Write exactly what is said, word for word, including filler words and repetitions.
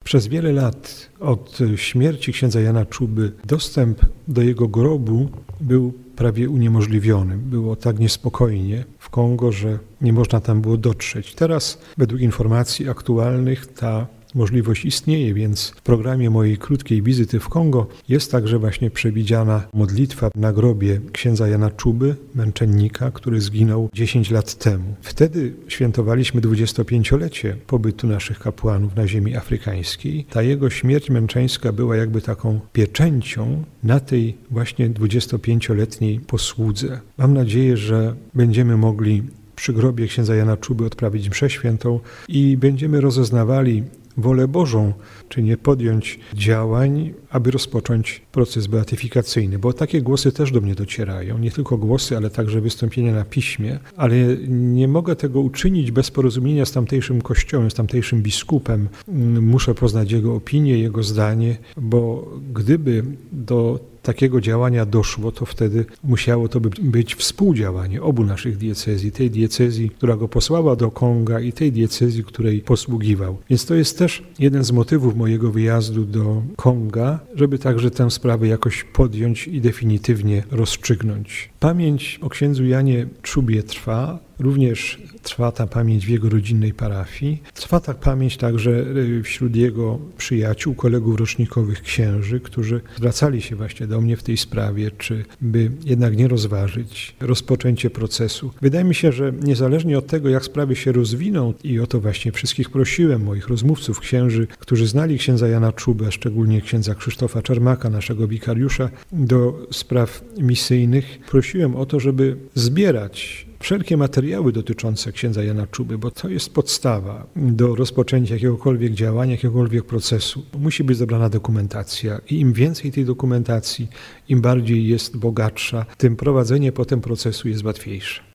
Przez wiele lat od śmierci księdza Jana Czuby dostęp do jego grobu był prawie uniemożliwiony. Było tak niespokojnie w Kongo, że nie można tam było dotrzeć. Teraz według informacji aktualnych ta możliwość istnieje, więc w programie mojej krótkiej wizyty w Kongo jest także właśnie przewidziana modlitwa na grobie księdza Jana Czuby, męczennika, który zginął dziesięć lat temu. Wtedy świętowaliśmy dwudziestopięciolecie pobytu naszych kapłanów na ziemi afrykańskiej. Ta jego śmierć męczeńska była jakby taką pieczęcią na tej właśnie dwudziestopięcioletniej posłudze. Mam nadzieję, że będziemy mogli przy grobie księdza Jana Czuby odprawić mszę świętą i będziemy rozeznawali wolę Bożą, czy nie podjąć działań, aby rozpocząć proces beatyfikacyjny, bo takie głosy też do mnie docierają, nie tylko głosy, ale także wystąpienia na piśmie, ale nie mogę tego uczynić bez porozumienia z tamtejszym kościołem, z tamtejszym biskupem. Muszę poznać jego opinię, jego zdanie, bo gdyby do takiego działania doszło, to wtedy musiało to być współdziałanie obu naszych diecezji, tej diecezji, która go posłała do Konga i tej diecezji, której posługiwał. Więc to jest też jeden z motywów mojego wyjazdu do Konga, żeby także tę sprawę jakoś podjąć i definitywnie rozstrzygnąć. Pamięć o księdzu Janie Czubie trwa, również trwa ta pamięć w jego rodzinnej parafii. Trwa ta pamięć także wśród jego przyjaciół, kolegów rocznikowych księży, którzy zwracali się właśnie do mnie w tej sprawie, czy by jednak nie rozważyć rozpoczęcie procesu. Wydaje mi się, że niezależnie od tego, jak sprawy się rozwiną, i o to właśnie wszystkich prosiłem, moich rozmówców, księży, którzy znali księdza Jana Czubę, szczególnie księdza Krzysztofa Czarmaka, naszego wikariusza do spraw misyjnych, prosiłem o to, żeby zbierać wszelkie materiały dotyczące księdza Jana Czuby, bo to jest podstawa do rozpoczęcia jakiegokolwiek działania, jakiegokolwiek procesu. Musi być zebrana dokumentacja i im więcej tej dokumentacji, im bardziej jest bogatsza, tym prowadzenie potem procesu jest łatwiejsze.